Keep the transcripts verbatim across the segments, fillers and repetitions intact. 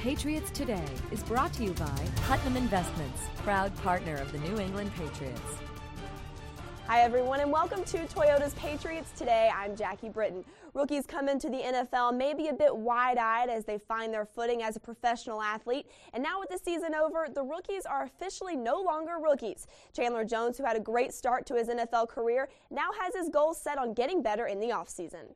Patriots Today is brought to you by Putnam Investments, proud partner of the New England Patriots. Hi everyone and welcome to Toyota's Patriots Today. I'm Jackie Britton. Rookies come into the N F L maybe a bit wide-eyed as they find their footing as a professional athlete. And now with the season over, the rookies are officially no longer rookies. Chandler Jones, who had a great start to his N F L career, now has his goals set on getting better in the offseason.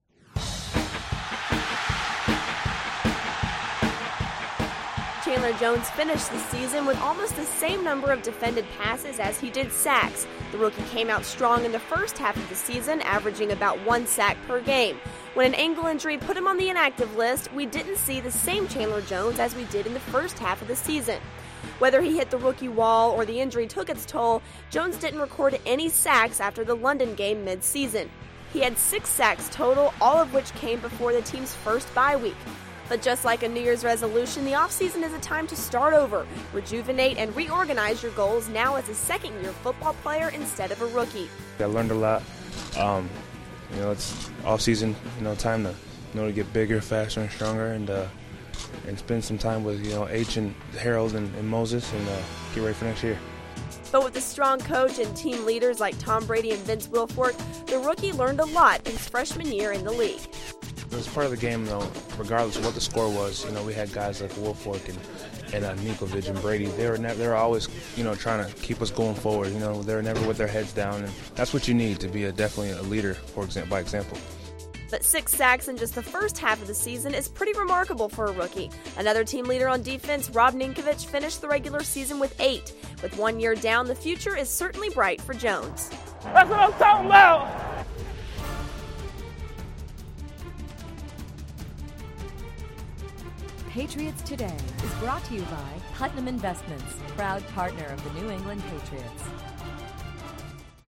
Chandler Jones finished the season with almost the same number of defended passes as he did sacks. The rookie came out strong in the first half of the season, averaging about one sack per game. When an ankle injury put him on the inactive list, we didn't see the same Chandler Jones as we did in the first half of the season. Whether he hit the rookie wall or the injury took its toll, Jones didn't record any sacks after the London game mid-season. He had six sacks total, all of which came before the team's first bye week. But just like a New Year's resolution, the offseason is a time to start over, rejuvenate, and reorganize your goals now as a second-year football player instead of a rookie. I learned a lot. Um, you know, it's offseason, you know, time to, you know, to get bigger, faster, and stronger, and uh, and spend some time with, you know, H and Harold and, and Moses, and uh, get ready for next year. But with a strong coach and team leaders like Tom Brady and Vince Wilfork, the rookie learned a lot in his freshman year in the league. It was part of the game, though, regardless of what the score was. You know, we had guys like Wilfork and, and uh, Nikovic and Brady. They were, ne- they were always, you know, trying to keep us going forward. You know, they were never with their heads down, and that's what you need to be a, definitely a leader, for example, by example. But six sacks in just the first half of the season is pretty remarkable for a rookie. Another team leader on defense, Rob Ninkovich, finished the regular season with eight. With one year down, the future is certainly bright for Jones. That's what I'm talking about! Patriots Today is brought to you by Putnam Investments, proud partner of the New England Patriots.